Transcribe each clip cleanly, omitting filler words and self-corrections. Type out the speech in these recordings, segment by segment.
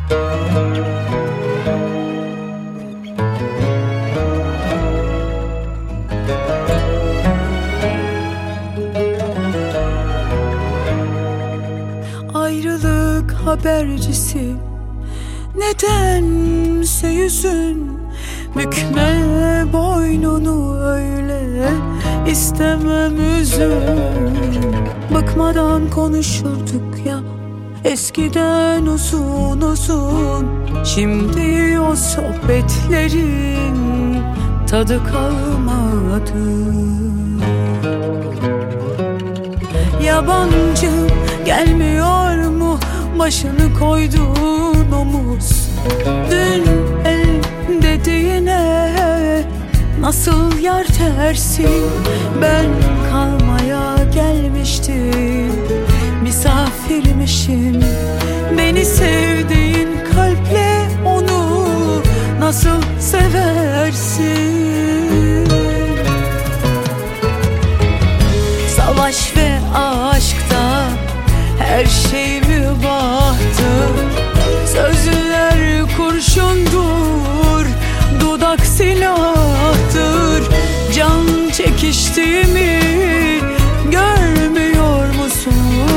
Ayrılık habercisi, nedense yüzün bükme boynunu, öyle istemem üzün. Bıkmadan konuşurduk ya eskiden uzun uzun, şimdi o sohbetlerin tadı kalmadı. Yabancı gelmiyor mu başını koyduğun omuz? Dün el dediğine nasıl yer tersin? Ben kalmaya gelmiştim, misafirmişim. Beni sevdiğin kalple onu nasıl seversin? Savaş ve aşkta her şey mübahtır. Sözler kurşundur, dudak silahtır. Can çekiştiğimi görmüyor musun?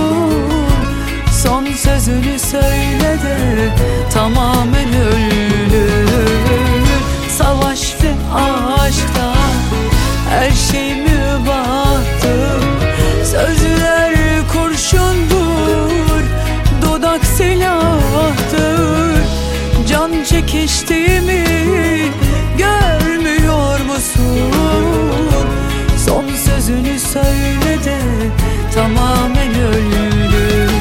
Son sözünü söyle de tamamen ölür. Savaş ve aşkta her şey mübahtır. Sözler kurşundur, dudak silahtır. Can çekiştiğimi görmüyor musun? Son sözünü söyle de tamamen ölürüm.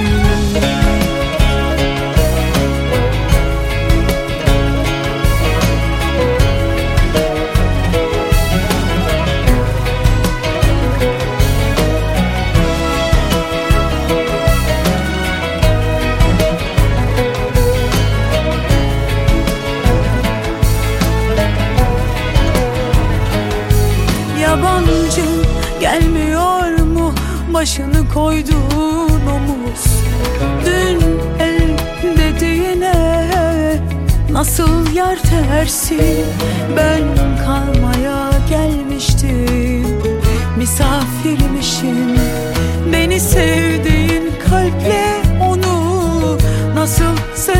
Yabancı gelmiyor mu başını koyduğun omuz? Dün el dediğine nasıl yer tersin? Ben kalmaya gelmiştim, misafirmişim. Beni sevdiğin kalple onu nasıl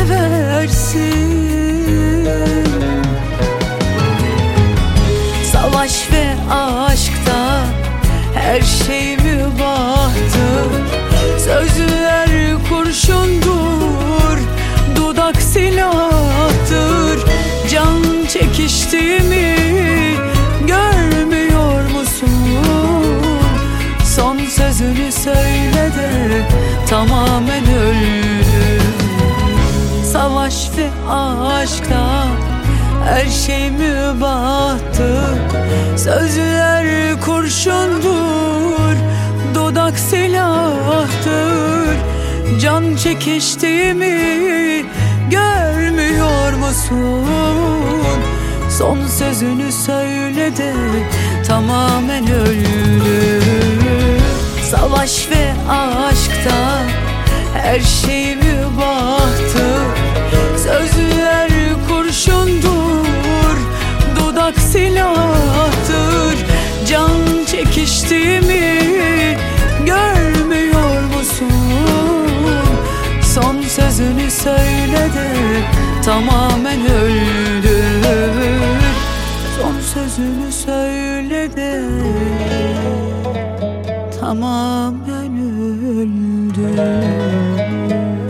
seversin? Savaş ve aşkta her şey mübahtır. Sözler kurşundur, dudak silahtır. Can çekiştiğimi görmüyor musun? Son sözünü söyle de tamamen ölürüm. Savaş ve aşkta her şey mübahtır. Sözler kurşundur, dudak silahtır. Can çekiştiğimi görmüyor musun? Son sözünü söyle de tamamen ölürüm. Savaş ve aşkta her şey mübahtır. Sözler kurşundur, dudak silahtır. Can çekiştiğimi görmüyor musun? Son sözünü söyle de tamamen öldür. Son sözünü söyle de tamamen öldür.